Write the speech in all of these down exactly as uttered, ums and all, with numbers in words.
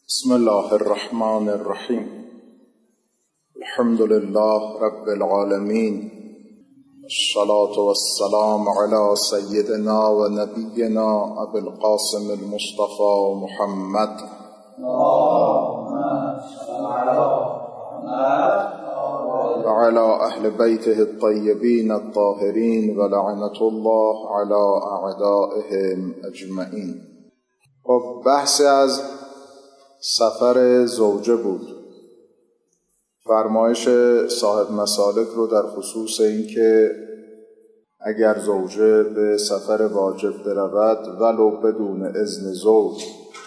بسم الله الرحمن الرحیم. الحمد لله رب العالمین، الصلاة والسلام على سیدنا و نبینا ابی القاسم المصطفى محمد و على اهل بیته الطیبین الطاهرین و لعنة الله على اعدائهم اجمعین. خب بحث از سفر زوجه بود. فرمایش صاحب مسالک رو در خصوص این که اگر زوجه به سفر واجب برود ولو بدون اذن زوج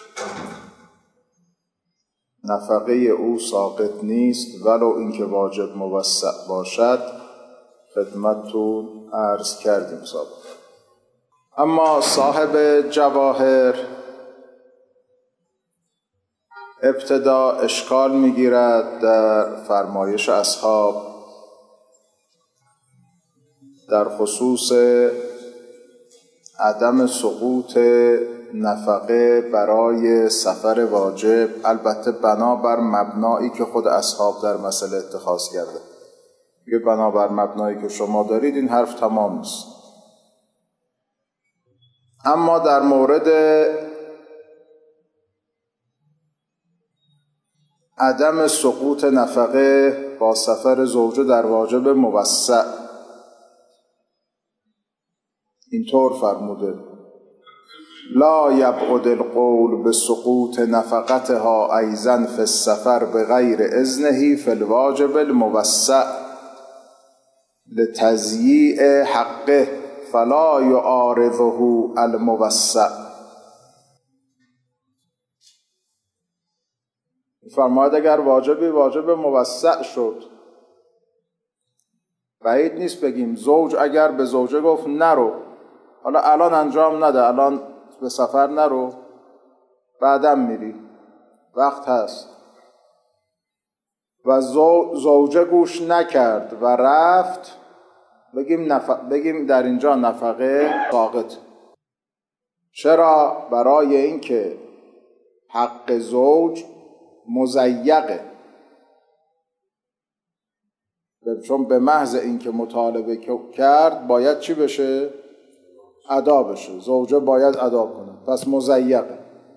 نفقه او ساقط نیست ولو اینکه واجب موسع باشد، خدمتتون عرض کردیم سابقا. اما صاحب جواهر ابتدا اشکال میگیرد در فرمایش اصحاب در خصوص عدم سقوط نفقه برای سفر واجب، البته بنابر مبنایی که خود اصحاب در مسئله اتخاذ کرده. میگه بنابر مبنایی که شما دارید این حرف تمام نیست. اما در مورد عدم سقوط نفقه با سفر زوجه در واجب موسع اینطور فرموده: لا یبعد القول بسقوط نفقتها ایضا فی السفر بغیر اذنه فی الواجب الموسع لتضییع حقه فلا یعارضه الموسع. فرماید اگر واجبی واجب موسع شد، بعید نیست بگیم زوج اگر به زوجه گفت نرو، حالا الان انجام نده، الان به سفر نرو، بعدم میری، وقت هست، و زوجه گوش نکرد و رفت، بگیم, نف... بگیم در اینجا نفقه ساقط. چرا؟ برای اینکه حق زوج مضیقه، چون به محض اینکه مطالبه کرد باید چی بشه؟ ادا بشه، زوجه باید ادا کنه، پس مضیقه.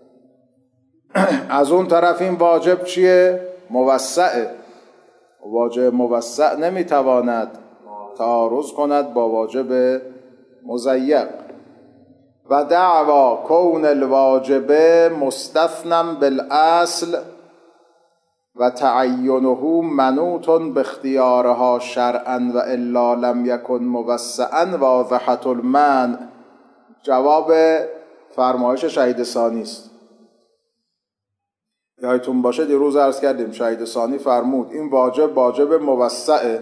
از اون طرف این واجب چیه؟ موسعه. واجب موسع نمیتواند تعارض کند با واجب مضیق. و دعوا کون الواجب مستثنا بالاصل و تعینه منوط باختیارها شرعا و الا لم یکن موسعا واضحة المنع. جواب فرمایش شهید ثانی است. یادتون باشه دیروز عرض کردیم شهید ثانی فرمود این واجب واجب موسعه.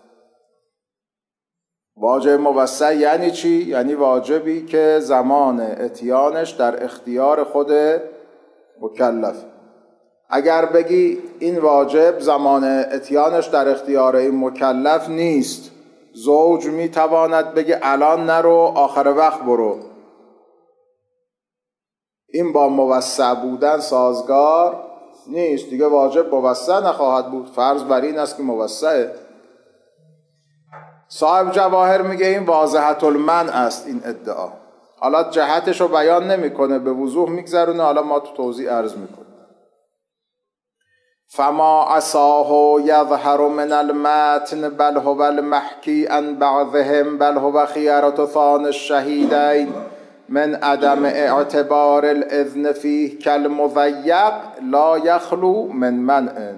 واجب موسع یعنی چی؟ یعنی واجبی که زمان اتیانش در اختیار خود مکلف. اگر بگی این واجب زمان اتیانش در اختیار این مکلف نیست، زوج میتواند بگه الان نرو، آخر وقت برو، این با موسع بودن سازگار نیست دیگه. واجب موسع نخواهد بود، فرض بر این است که موسعه. صاحب جواهر میگه این واضحة المنع است این ادعا. حالا جهتش رو بیان نمیکنه، به وضوح میگذرونه، حالا ما تو توضیح عرض میکنیم. فما عصاه یظهر من المتن بل هو المحکی عن بعضهم بل هو خیارة ثانی الشهیدین من عدم اعتبار الاذن فیه کالمضیق لا یخلو من منع.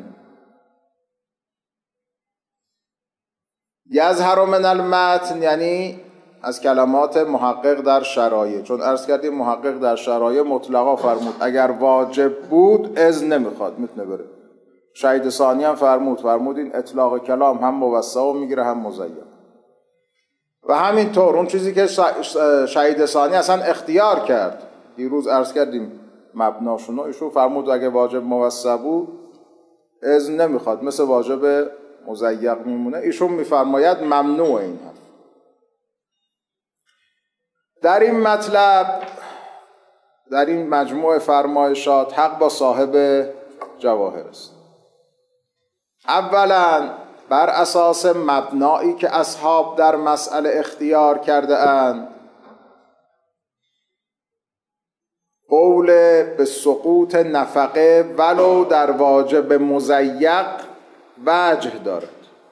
یظهر من المتن یعنی از کلمات محقق در شرایع، چون عرض کردیم محقق در شرایع مطلقا فرمود اگر واجب بود اذن نمیخواد، میتونه بره. شهید ثانی هم فرمود فرمود این اطلاق کلام هم موسع میگیره هم مضیق. و همینطور اون چیزی که شهید ثانی اصلا اختیار کرد، دیروز عرض کردیم مبناشونو، ایشون فرمود اگه واجب موسع بود اذن نمیخواد، مثل واجب مضیق میمونه. ایشون میفرماید ممنوع این حرف. در این مطلب در این مجموع فرمایشات حق با صاحب جواهر است. اولا بر اساس مبنایی که اصحاب در مسئله اختیار کرده اند، قول به سقوط نفقه ولو در واجب مضیق وجه دارد.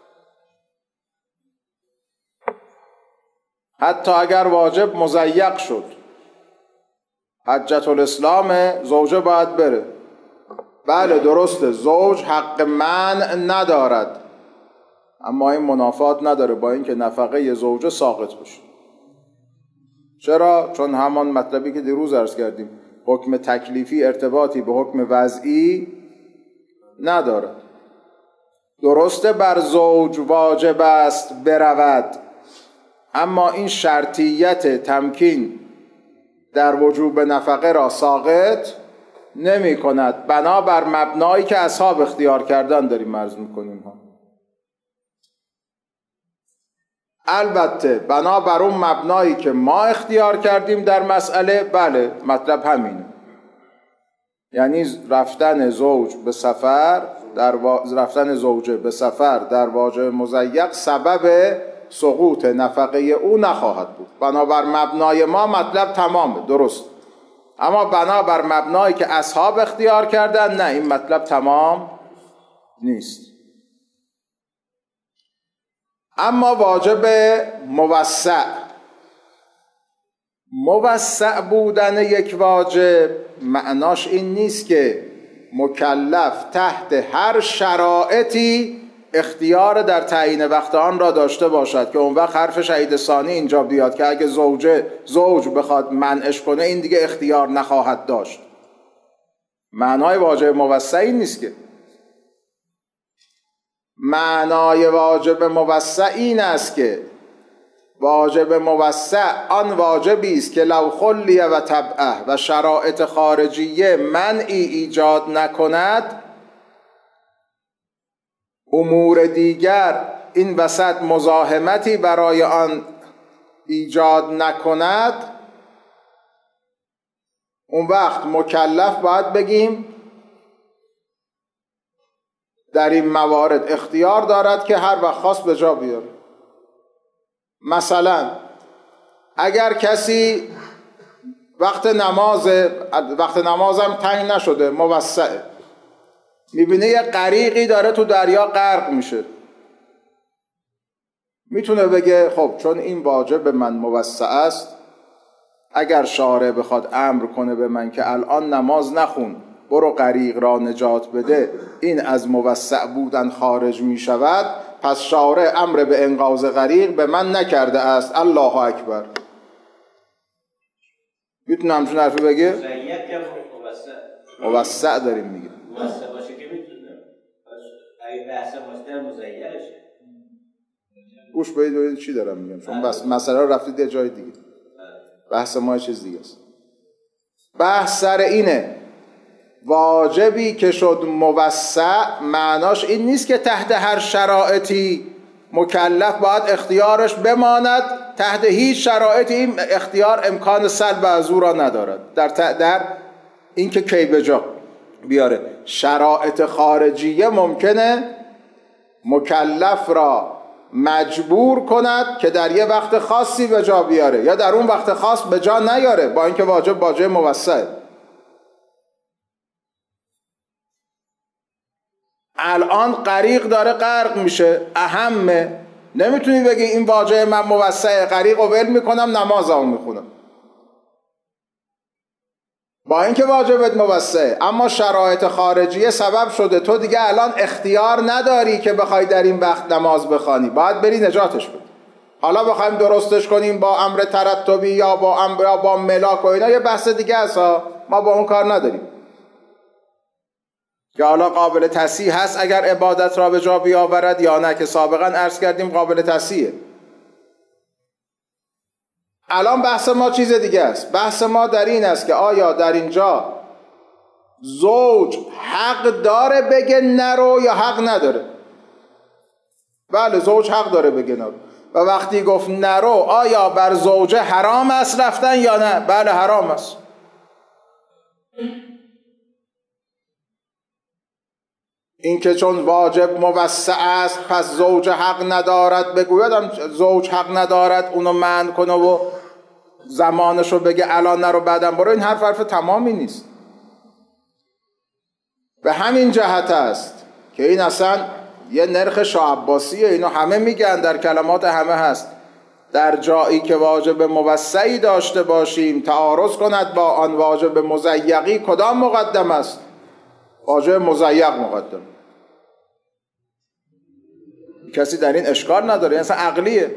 حتی اگر واجب مضیق شد، حجت الاسلام، زوجه باید بره. بله درسته، زوج حق منع ندارد، اما این منافات نداره با اینکه نفقه زوجه ساقط بشه. چرا؟ چون همان مطلبی که دیروز عرض کردیم، حکم تکلیفی ارتباطی به حکم وضعی ندارد. درسته بر زوج واجب است برود، اما این شرطیت تمکین در وجوب نفقه را ساقط نمی کند. بنابر مبنایی که اصحاب اختیار کردن داریم عرض میکنیم ها. البته بنابر اون مبنایی که ما اختیار کردیم در مسئله، بله مطلب همینه، یعنی رفتن زوج به سفر در و... رفتن زوجه به سفر در واجب مضیق سبب سقوط نفقه او نخواهد بود. بنابر مبنای ما مطلب تمامه، درست. اما بنابر مبنایی که اصحاب اختیار کردن، نه، این مطلب تمام نیست. اما واجب موسع، موسع بودن یک واجب معناش این نیست که مکلف تحت هر شرایطی اختیار در تعیین وقت آن را داشته باشد، که اون وقت حرف شهید ثانی اینجا بیاد که اگه زوجه زوج بخواد منعش کنه این دیگه اختیار نخواهد داشت. معنای واجب موسع این نیست که. معنای واجب موسع این است که واجب موسع آن واجبی است که لو خلیه و تبعه و شرایط خارجیه منعی ایجاد نکند، امور دیگر این وسط مزاحمتی برای آن ایجاد نکند، اون وقت مکلف باید بگیم در این موارد اختیار دارد که هر وقت خواست به جا بیاره. مثلا اگر کسی وقت نماز وقت نمازم تنگ نشده، موسعه، میبینه یه غریقی داره تو دریا غرق میشه، میتونه بگه خب چون این واجب من موسع است، اگر شارع بخواد امر کنه به من که الان نماز نخون برو غریق را نجات بده، این از موسع بودن خارج میشود، پس شارع امر به انقاذ غریق به من نکرده است. الله اکبر. میتونه همچون حرفی بگه؟ موسع داریم میگه. موسع باشه که میتونه. اگه بحث مصدر مزیلشه. گوش بدید چی دارم میگم، چون بس مسئله رو رفتید یه جای دیگه. بحث ما چیز دیگه است. بحث سر اینه واجبی که شد موسع معناش این نیست که تحت هر شرایطی مکلف باید اختیارش بماند، تحت هیچ شرایطی این اختیار امکان سلب از او را ندارد. در در این که کی به جا بیاره، شرایط خارجیه ممکنه مکلف را مجبور کند که در یه وقت خاصی به جا بیاره یا در اون وقت خاص به جا نیاره، با اینکه واجب واجب موسعه. الان غریق داره غرق میشه، اهمه، نمیتونی بگی این واجب من موسعه، غریق رو ول میکنم نمازمو میخونم، با اینکه واجبت موسعه، اما شرایط خارجیه سبب شده تو دیگه الان اختیار نداری که بخوای در این وقت نماز بخوانی، باید بری نجاتش بدی. حالا بخوایم درستش کنیم با امر ترتبی یا با امر یا با ملاک و اینا یه بحث دیگه است، ما با اون کار نداریم که حالا قابل تصحیح هست اگر عبادت را به جا بیاورد یا نه، که سابقا عرض کردیم قابل تصحیحه. الان بحث ما چیز دیگه است. بحث ما در این است که آیا در اینجا زوج حق داره بگه نرو یا حق نداره؟ بله زوج حق داره بگه نرو. و وقتی گفت نرو آیا بر زوجه حرام است رفتن یا نه؟ بله حرام است. این که چون واجب موسع است پس زوج حق ندارد بگوید زوج حق ندارد اونو منع کنه و زمانشو بگه الان نرو بعدم برو، این حرف حرف تمامی نیست. به همین جهت است که این اصلا یه نرخ شاه عباسیه، اینو همه میگن، در کلمات همه هست. در جایی که واجب موسعی داشته باشیم تعارض کند با آن واجب مضیقی، کدام مقدم است؟ واجب مضیق مقدم. کسی در این اشکال نداره، این اصلا عقلیه.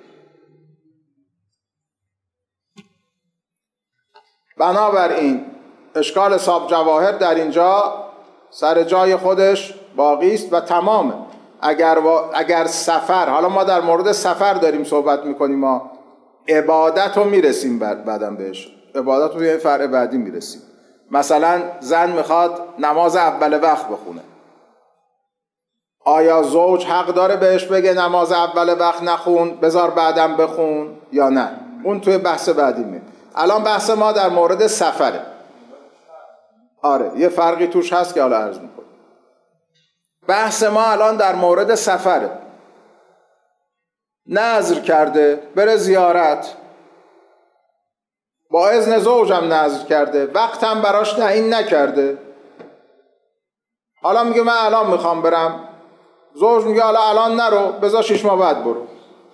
بنابراین اشکال صاحب جواهر در اینجا سر جای خودش باقی است و تمامه. اگر, و... اگر سفر، حالا ما در مورد سفر داریم صحبت میکنیم، ما عبادت رو میرسیم بعدم بهش، عبادت رو یه فرع بعدی میرسیم. مثلا زن میخواد نماز اول وقت بخونه، آیا زوج حق داره بهش بگه نماز اول وقت نخون بذار بعدم بخون یا نه؟ اون توی بحث بعدی میاد. الان بحث ما در مورد سفره. آره یه فرقی توش هست که حالا عرض میکنم. بحث ما الان در مورد سفره. نذر کرده بره زیارت، با اذن زوجم نذر کرده، وقتم براش تعیین نکرده، حالا میگه من الان میخوام برم، زوج میگه حالا الان نرو بذار شش ماه بعد برو.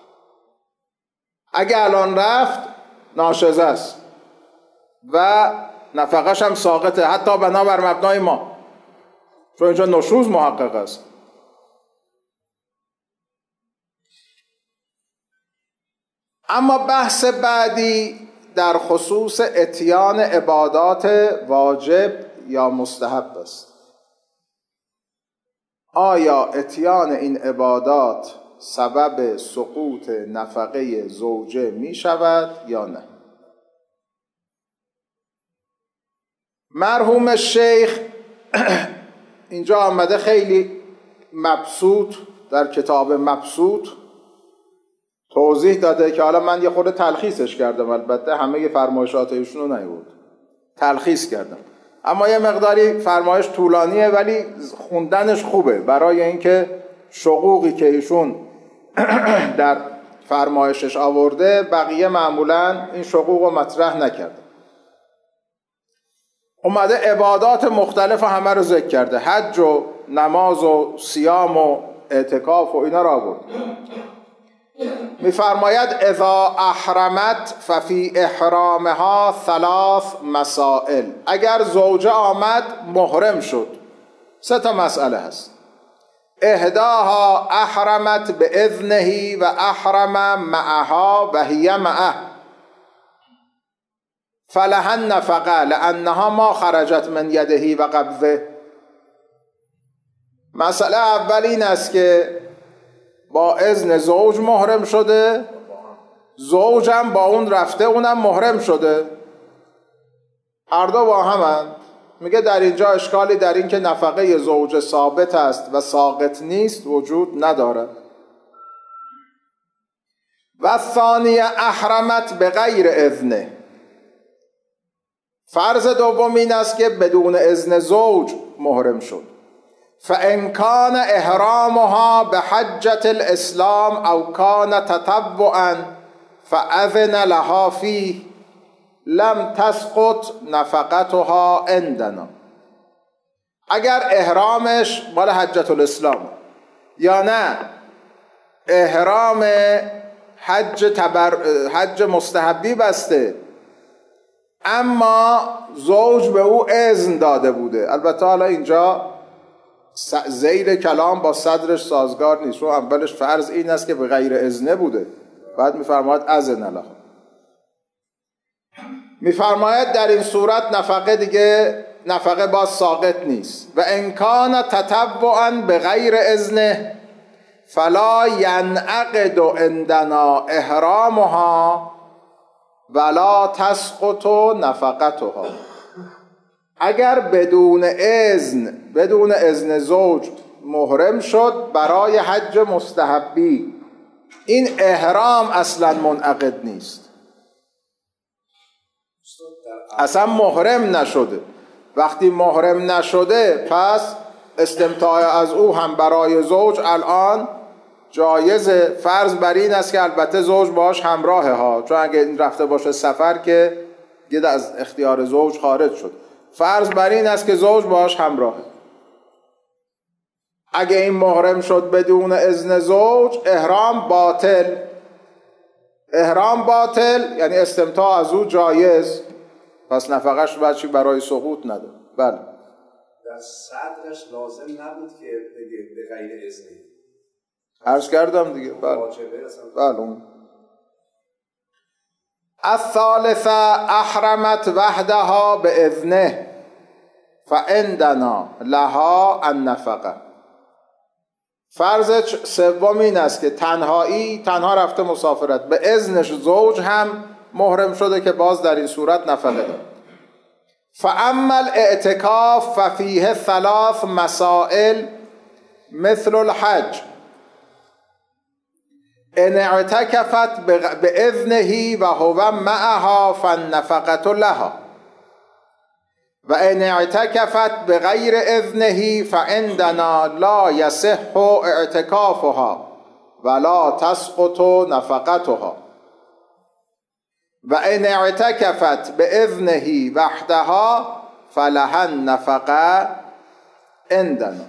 اگه الان رفت ناشزه است و نفقش هم ساقطه، حتی بنابر مبنای ما، چون اینجا نشوز محقق است. اما بحث بعدی در خصوص اتیان عبادات واجب یا مستحب است. آیا اتیان این عبادات سبب سقوط نفقه زوجه می شود یا نه؟ مرحوم شیخ اینجا آمده خیلی مبسوط در کتاب مبسوط توضیح داده که حالا من یه خورده تلخیصش کردم، البته همه یه فرمایشات ایشون رو نیورد، تلخیص کردم، اما یه مقداری فرمایش طولانیه ولی خوندنش خوبه برای اینکه شقوقی که ایشون در فرمایشش آورده بقیه معمولا این شقوق رو مطرح نکرده. اومده عبادات مختلف همه رو ذکر کرده، حج و نماز و صیام و اعتکاف و اینا رو آورد. میفرماید اذا احرمت ففی احرامها ثلاث مسائل. اگر زوجه آمد محرم شد سه تا مسئله هست. احداها احرمت به اذنه و احرم معها و هی معه فلها النفقه لانها ما خرجت من یده و قبضه. مسئله اول این است که با اذن زوج محرم شده، زوجم با اون رفته اونم محرم شده، هر دو با همند. میگه در اینجا اشکالی در این که نفقه زوج ثابت است و ساقط نیست وجود ندارد. و ثانیه احرمت به غیر اذنه. فرض دوم این است که بدون اذن زوج محرم شد. فان کان احرامها به حجة الاسلام او کان تطوعا فاذن لها فیه لم تسقط نفقتها عندنا. اگر احرامش مال حجة الاسلام یا نه احرام حج تبر حج مستحبی بسته اما زوج به او اذن داده بوده، البته حالا اینجا زیر کلام با صدرش سازگار نیست، چون اولش فرض این است که به غیر اذنه بوده، بعد میفرماید اذن له. میفرماید در این صورت نفقه دیگه نفقه باز ساقط نیست. و ان کان تطوعا به غیر اذنه فلا ینعقد عندنا احرامها ولا تسقط نفقتها. اگر بدون اذن بدون اذن زوج محرم شد برای حج مستحبی، این احرام اصلا منعقد نیست، اصلا محرم نشده. وقتی محرم نشده پس استمتاع از او هم برای زوج الان جایزه. فرض بر این است که البته زوج باش همراهه ها، چون اگه این رفته باشه سفر که دیگه از اختیار زوج خارج شد. فرض بر این است که زوج باش همراهه. اگه این محرم شد بدون اذن زوج، احرام باطل. احرام باطل یعنی استمتاع از او جایز، پس نفقش بچی برای سقوط نده. بله در صدرش لازم نبود که بگه به غیر اذنی. عرض کردم دیگه. بله بله اون الثالثه احرمت وحدها به اذنه فعندنا لها النفقه. فرض سوم این است که تنهایی، تنها رفته مسافرت، به اذنش زوج هم محرم شده که باز در این صورت نفقه داره. فاما الاعتکاف ففیه ثلاث مسائل مثل الحج. ان اعتکفت باذنه و هو معها فالنفقه لها و ان اعتکفت بغیر اذنه فعندنا لا یصح اعتکافها ولا تسقط نفقتها و ان اعتکفت باذنه وحدها فلها النفقه عندنا.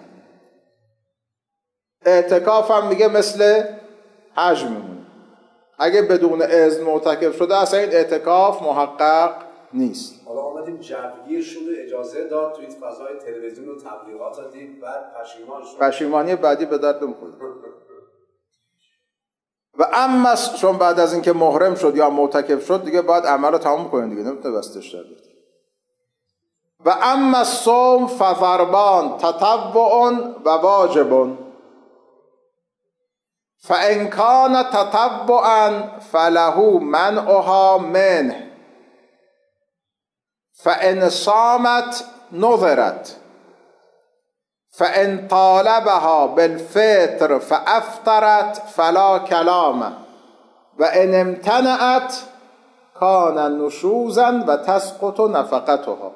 اعتکاف هم میگه مثل حج میمونه. اگه بدون اذن معتکف شده اصلا این اعتکاف محقق نیست. حالا آمدیم جوگیر شده، اجازه داد، توی فضای تلویزیون و تبلیغات دید، بعد پشیمان شد. پشیمانی بعدی به درد نمیخوره. و اما چون بعد از اینکه محرم شد یا معتکف شد دیگه باید عمل رو تمام کنه دیگه، نمیتونه بستش در بیاد. و اما الصوم فضربان تطوع و واجب فان کان تطوعا فله منعها منه فان صامت نظرت فان طالبها بالفطر فافطرت فلا کلام و ان امتنعت کان نشوزا و تسقط نفقتها.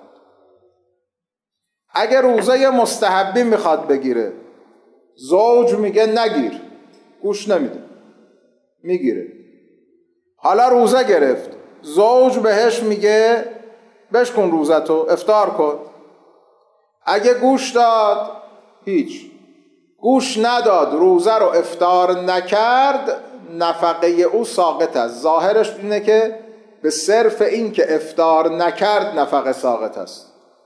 اگر روزه مستحبی میخواد بگیره، زوج میگه نگیر، گوش نمیده، میگیره. حالا روزه گرفت، زوج بهش میگه بشکن روزتو، افطار کن. اگه گوش داد هیچ، گوش نداد، روزه رو افطار نکرد، نفقه او ساقط است. ظاهرش اینه که به صرف این که افطار نکرد نفقه ساقط است،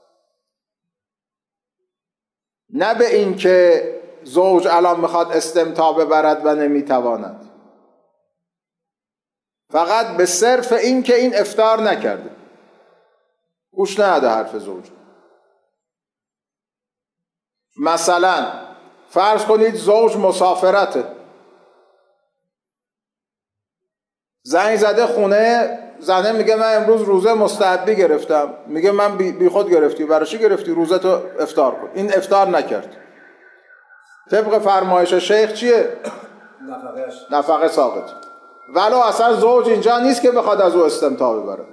نه به این که زوج الان میخواد استمتاع ببرد و نمیتواند. فقط به صرف این که این افطار نکرده، گوش نده حرف زوج. مثلا فرض کنید زوج مسافرته، زنگ زده خونه، زنه میگه من امروز روزه مستحبی گرفتم، میگه من بی, بی خود گرفتی، برای چی گرفتی؟ روزه تو افطار کن. این افطار نکرد، طبق فرمایش شیخ چیه؟ نفقهش نفقه ساقط، ولو اصلا زوج اینجا نیست که بخواد از او استمتاع ببره.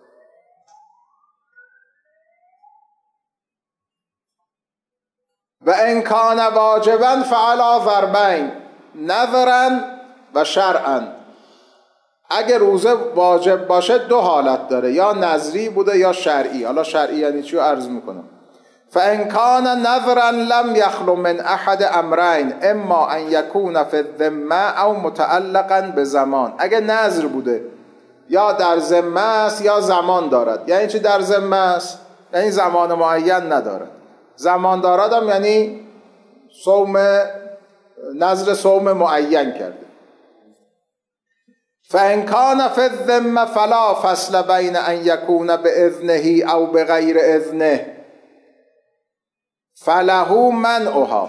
و ان کان واجبا فعلی ضربین نظرا و شرعا. اگه روزه واجب باشه دو حالت داره، یا نظری بوده یا شرعی. حالا شرعی یعنی چی عرض میکنم. فان کان نظرا لم یخلو من احد امرین اما ان یکون فی الذمه او متعلقا بزمان. اگه نظر بوده یا در ذمه است یا زمان دارد. یعنی چی در ذمه است؟ یعنی زمان معین ندارد. زمان دارد هم یعنی صوم، نظر صوم معین کرده. فان کان فی الذمه فلا فصل بین ان یکون باذنه او بغیر اذنه فله منعها.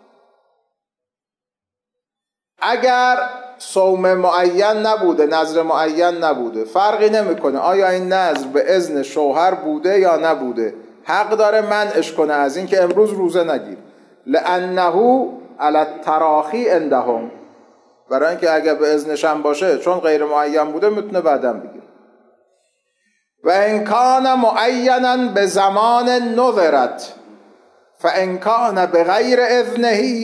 اگر صوم معین نبوده، نظر معین نبوده، فرقی نمیکنه آیا این نظر به اذن شوهر بوده یا نبوده، حق داره منعش کنه از این که امروز روزه نگیر، لانه علی التراخی عندهم، برای اینکه اگر به اذنش هم باشه چون غیر معین بوده میتونه بعداً بگیره. و ان کان معینا به زمان نظرت فان کان بغیر اذنه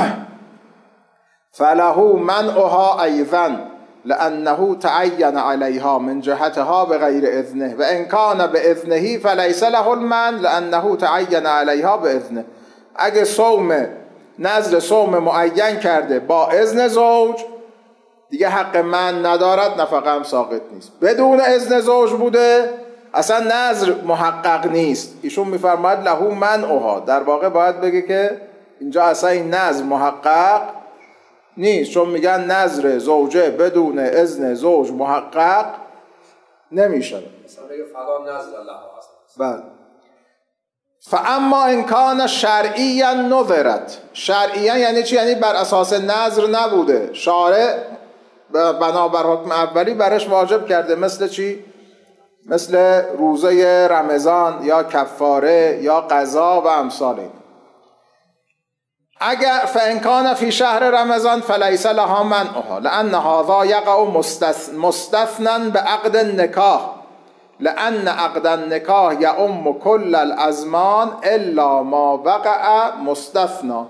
فله منعها ایضا لانه تعین علیها من جهتها بغیر اذنه و ان کان باذنه فلیس له المنع لانه تعین علیها باذنه. اگه صوم نذر صوم معین کرده با اذن زوج دیگه حق من ندارد، نفقه هم ساقط نیست. بدون اذن زوج بوده اصلا نذر محقق نیست. ایشون میفرماید له منعها، در واقع باید بگه که اینجا اصلا این نذر محقق نیست، چون میگن نذر زوجه بدون اذن زوج محقق نمیشه. مثلا بگه فلان نذر الله اصلا. بله. فاما ان کان شرعیا نظرت. شرعیا یعنی چی؟ یعنی بر اساس نذر نبوده، شارع بنابر حکم اولی برش واجب کرده. مثل چی؟ مثل روزه رمضان یا کفاره یا قضا و امثال این. اگر فان کان فی شهر رمضان فلیس لها منعها لان هذا یقع مستثنا بعقد النکاح لان عقد النکاح یعم کل الازمان الا ما وقع مستثنا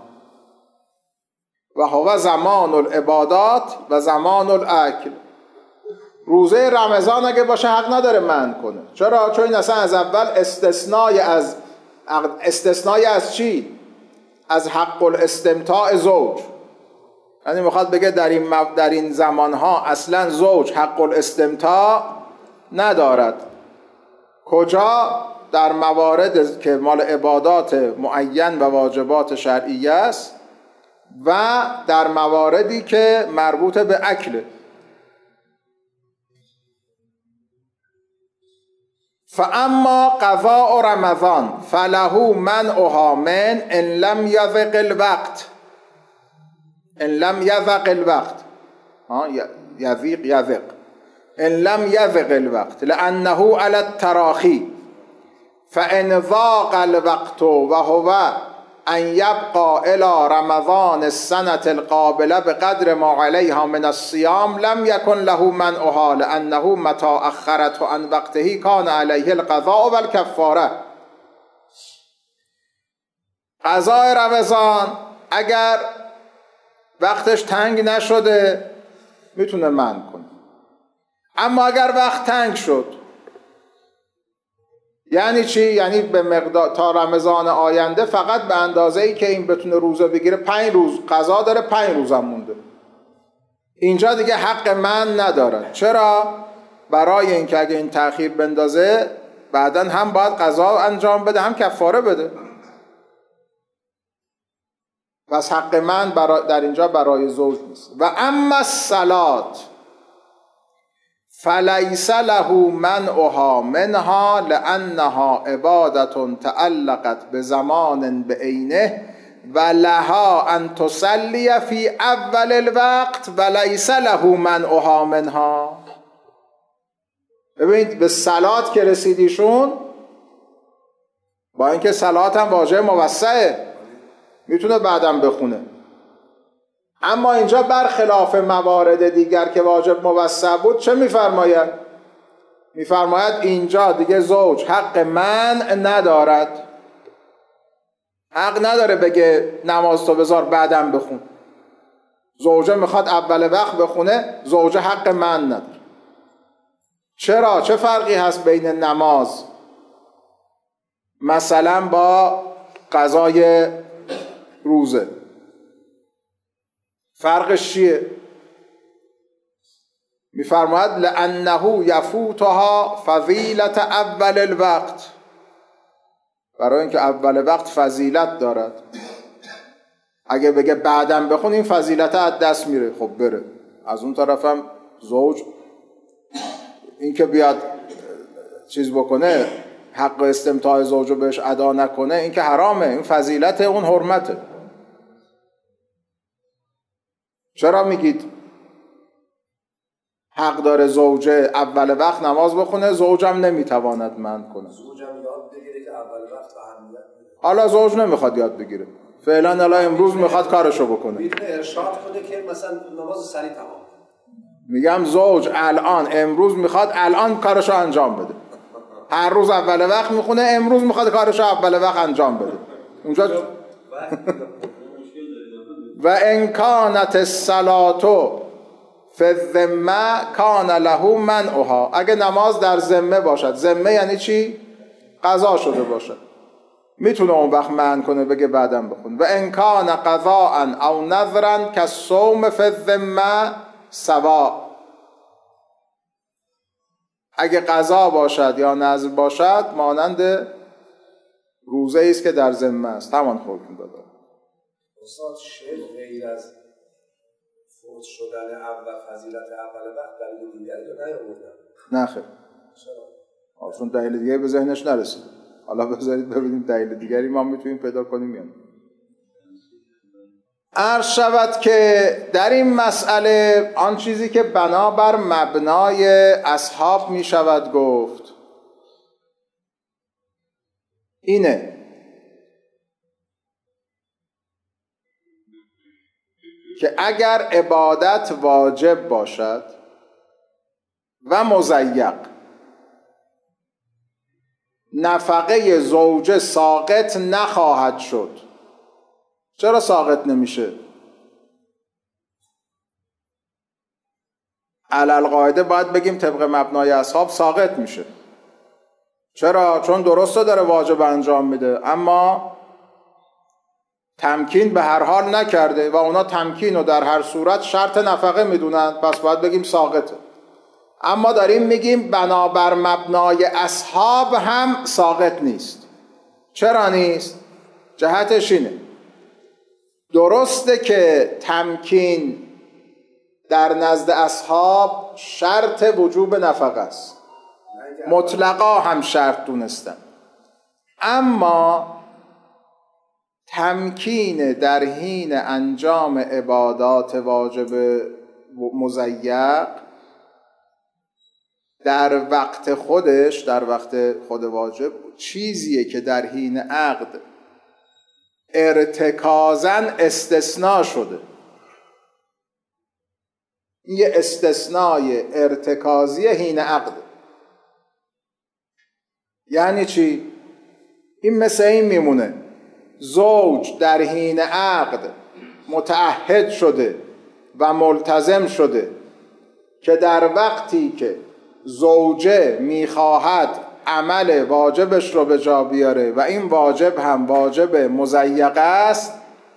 و هو زمان العبادات و زمان الاکل. روزه رمضان اگه باشه حق نداره منع کنه. چرا؟ چون این اصلا از اول استثنای از استثنای از چی؟ از حق الاستمتاع زوج. یعنی میخواد بگه در این مو... در این زمانها اصلا زوج حق الاستمتاع ندارد. کجا؟ در موارد که مال عبادات معین و واجبات شرعیه است و در مواردی که مربوط به اکل. فاما قضاء رمضان فله منعها من ان لم یذق الوقت. ان لم یذق الوقت ها یذیق یذق ان لم یذق الوقت لانه علی التراخی فان ضاق الوقت وهو ان یبقى الى رمضان السنة القابله بقدر ما علیها من الصيام لم یکن له منعها لانه متى اخرته عن وقته کان علیه القضاء والکفاره. قضای رمضان اگر وقتش تنگ نشده میتونه منع کنه، اما اگر وقت تنگ شد یعنی چی؟ یعنی به مقدار تا رمضان آینده فقط به اندازه ای که این بتونه روزه بگیره پنج روز قضا داره، پنج روزم مونده، اینجا دیگه حق من ندارد. چرا؟ برای اینکه اگه این تأخیر بندازه بعداً هم باید قضا انجام بده هم کفاره بده. پس حق من برای در اینجا برای زوج نیست. و اما الصلات فلیس له منعها منها لانها عبادة تعلقت بزمان بعینه و لها ان تصلی فی اول الوقت و لیس له منعها منها. ببینید به صلات که رسیدیشون، با اینکه صلات هم واجب موسعه میتونه بعدم بخونه، اما اینجا برخلاف موارد دیگر که واجب موسع بود چه میفرماید؟ میفرماید اینجا دیگه زوج حق منع ندارد، حق نداره بگه نماز تو بذار بعدم بخون. زوجه میخواد اول وقت بخونه، زوجه حق منع نداره. چرا؟ چه فرقی هست بین نماز مثلا با قضای روزه؟ فرقش چیه؟ میفرماید لانه یفوتها فضیلت اول الوقت، برای اینکه اول وقت فضیلت دارد. اگه بگه بعدم بخون این فضیلت از دست میره، خب بره. از اون طرفم زوج این که بیاد چیز بکنه حق استمتاع زوجو بهش ادا نکنه این که حرامه، این فضیلت اون حرمته. چرا میگید حق داره زوجه اول وقت نماز بخونه، زوجم نمیتواند منع کنه؟ زوجم یاد بگیره که اول وقت اهمیت میده. حالا زوج نمیخواد یاد بگیره، فعلا الان امروز میخواد کارشو بکنه، بدون ارشاد کنه که مثلا نماز سریع تمام. میگم زوج الان امروز میخواد الان کارشو انجام بده، هر روز اول وقت میخونه، امروز میخواد کارش اول وقت انجام بده اونجا. و ان کانت الصلاة فی الذمه کان له منعها. اگه نماز در ذمه باشد، ذمه یعنی چی؟ قضا شده باشد، میتونه اون وقت منع کنه بگه بعدم بخون. و ان کان قضاء او نذرا کالصوم فی الذمه سواء. اگه قضا باشد یا نذر باشد مانند روزه است که در ذمه است، همان حکم داده. استاد شیخ غیر از فوت شدن اول فضیلت اول وقت دلیل دیگری رو نیاوردن؟ نه خیر. چرا؟ چون دلیل دیگری به ذهنش نرسید. حالا بذارید ببینیم دلیل دیگری ما میتونیم پیدا کنیم یا نه. عرض شود که در این مسئله آن چیزی که بنابر مبنای اصحاب می شود گفت اینه که اگر عبادت واجب باشد و مضیق، نفقه زوجه ساقط نخواهد شد. چرا ساقط نمیشه؟ علل قاعده باید بگیم طبق مبنای اصحاب ساقط میشه. چرا؟ چون درسته داره واجب انجام میده اما تمکین به هر حال نکرده و اونا تمکین رو در هر صورت شرط نفقه میدونن، پس باید بگیم ساقطه. اما داریم میگیم بنابر مبنای اصحاب هم ساقط نیست. چرا نیست؟ جهتش اینه درسته که تمکین در نزد اصحاب شرط وجوب نفقه است، مطلقا هم شرط دونستن، اما تمکین در حین انجام عبادات واجب مضیق در وقت خودش، در وقت خود واجب، چیزیه که در حین عقد ارتکازاً استثناء شده. این یه استثنای ارتکازی حین عقد. یعنی چی؟ این مثل این میمونه زوج در حین عقد متعهد شده و ملتزم شده که در وقتی که زوجه میخواهد عمل واجبش رو به جا بیاره و این واجب هم واجب مضیق است،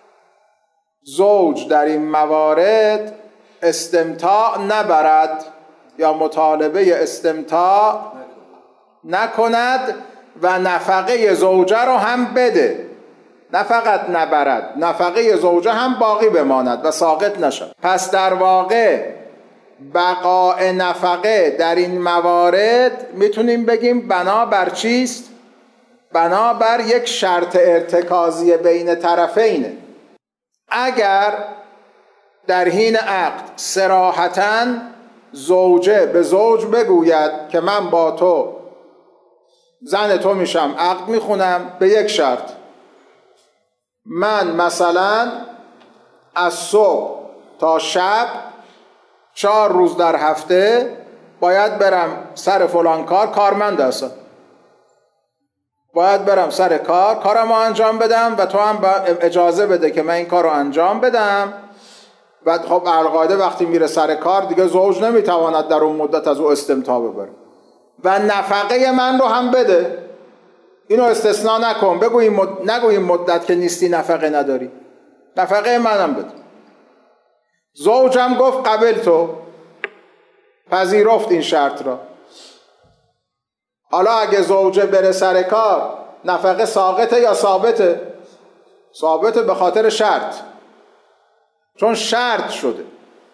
زوج در این موارد استمتاع نبرد یا مطالبه استمتاع نکند و نفقه زوجه رو هم بده. نه فقط نبرد، نفقه زوجه هم باقی بماند و ساقط نشد. پس در واقع بقاء نفقه در این موارد میتونیم بگیم بنابر چیست؟ بنابر یک شرط ارتکازی بین طرفینه. اگر در حین عقد صراحتاً زوجه به زوج بگوید که من با تو زن تو میشم، عقد میخونم به یک شرط، من مثلا از صبح تا شب چهار روز در هفته باید برم سر فلان کار، کارمند هستم، باید برم سر کار کارمو انجام بدم و تو هم اجازه بده که من این کار رو انجام بدم. و خب القاعده وقتی میره سر کار دیگه زوج نمیتواند در اون مدت از او استمتاع ببره و نفقه من رو هم بده. اینو استثناء نکن، بگو این مد... نگو این مدت که نیستی نفقه نداری، نفقه منم بده. زوجم گفت قبل، تو پذیرفت این شرط را. حالا اگه زوجه بره سر کار نفقه ساقطه یا ثابته؟ ثابته به خاطر شرط، چون شرط شده.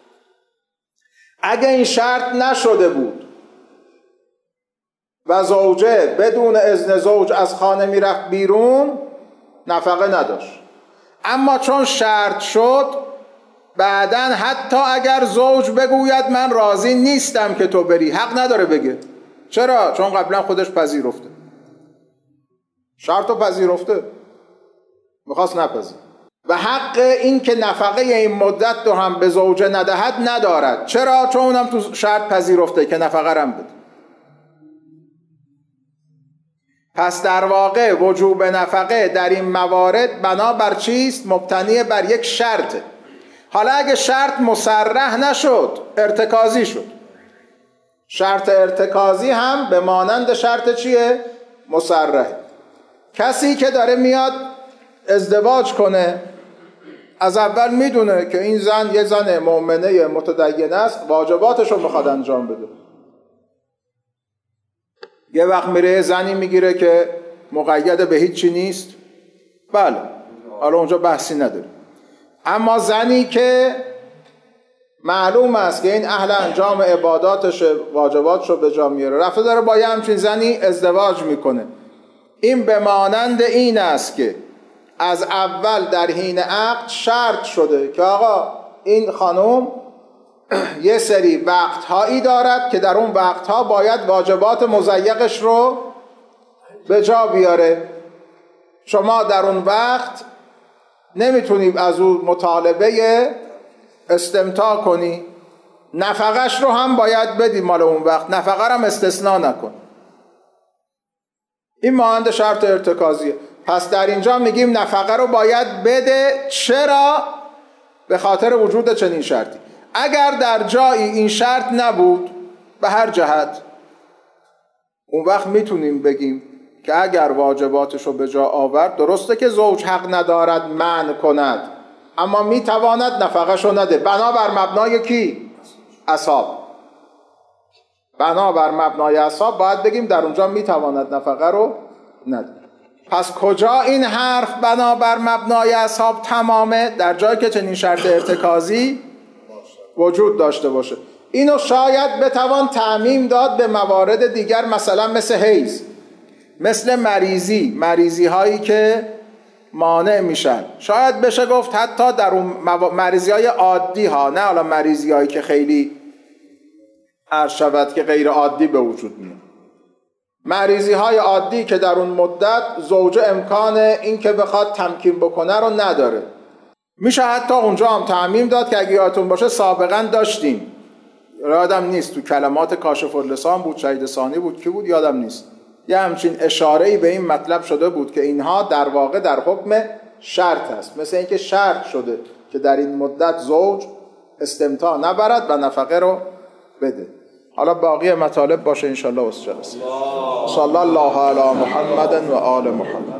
اگه این شرط نشده بود و زوجه بدون اذن زوج از خانه میرفت بیرون نفقه نداشت، اما چون شرط شد بعدن حتی اگر زوج بگوید من راضی نیستم که تو بری، حق نداره بگه. چرا؟ چون قبلا خودش پذیرفته، شرطو پذیرفته، میخواست نپذیر و حق این که نفقه این مدت رو هم به زوجه ندهد ندارد. چرا؟ چون اونم تو شرط پذیرفته که نفقه رم بده. پس در واقع وجوب نفقه در این موارد بنابر چیست؟ مبتنی بر یک شرط. حالا اگه شرط مصرح نشد، ارتکازی شد. شرط ارتکازی هم به مانند شرط چیه؟ مصرح. کسی که داره میاد ازدواج کنه، از اول میدونه که این زن یه زن مؤمنه متدینه است، واجباتش رو میخواد انجام بده. یه وقت میره زنی میگیره که مقید به هیچی نیست، بله، حالا اونجا بحثی نداره. اما زنی که معلوم است که این اهل انجام عباداتش، واجباتش رو به جا میاره، رفته داره با یه همچین زنی ازدواج میکنه، این به مانند این است که از اول در حین عقد شرط شده که آقا این خانم یه سری وقتهایی دارد که در اون وقتها باید واجبات مضیقش رو به جا بیاره. شما در اون وقت نمیتونی از اون مطالبه استمتاع کنی، نفقش رو هم باید بدی مال اون وقت، نفقه رو هم استثناء نکن. این مانند شرط ارتکازیه. پس در اینجا میگیم نفقه رو باید بده. چرا؟ به خاطر وجود چنین شرطی. اگر در جایی این شرط نبود به هر جهت، اون وقت میتونیم بگیم که اگر واجباتش رو به جا آورد، درسته که زوج حق ندارد منع کند، اما میتواند نفقش رو نده. بنابر مبنای کی؟ اصحاب. بنابر مبنای اصحاب باید بگیم در اونجا میتواند نفقه رو نده. پس کجا این حرف بنابر مبنای اصحاب تمامه؟ در جایی که چنین شرط ارتکازی وجود داشته باشه. اینو شاید بتوان تعمیم داد به موارد دیگر، مثلا مثل حیض، مثل مریضی، مریضی هایی که مانع میشن. شاید بشه گفت حتی در اون مریضی های عادی ها، نه حالا مریضی هایی که خیلی عرض شود که غیر عادی به وجود میاد. مریضی های عادی که در اون مدت زوجه امکان این که بخواد تمکین بکنه رو نداره، میشه حتی اونجا هم تعمیم داد که اگه یادتون باشه سابقا داشتیم، یادم نیست تو کلمات کاشف اللسان بود، شهید ثانی بود، کی بود یادم نیست، یه همچین اشاره‌ای به این مطلب شده بود که اینها در واقع در حکم شرط هست، مثل اینکه شرط شده که در این مدت زوج استمتاع نبرد و نفقه رو بده. حالا باقی مطالب باشه انشالله واسه جلسه. صلی الله علی محمد و آل محمد.